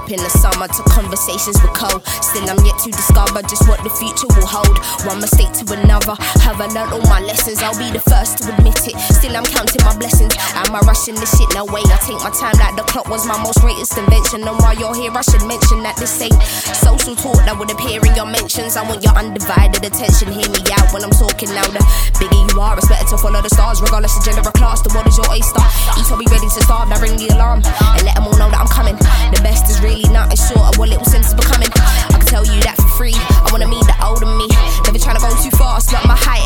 up in the summer to conversations with Cole. Still I'm yet to discover just what the future will hold. One mistake to another, have I learned all my lessons? I'll be the first to admit it. Still I'm counting my blessings. Am I rushing this shit? No way, I take my time like the clock was my most greatest invention. And while you're here I should mention that this ain't social talk that would appear in your mentions. I want your undivided attention, hear me out when I'm talking louder. Biggie you are, expected to follow the stars regardless of gender or class. The world is your oyster, each will be ready to starve. Now ring the alarm and let them all know that I'm coming. The best is really nothing short of what little sense is becoming. I can tell you that for free, I wanna meet the older me. Never trying to go too fast, not my height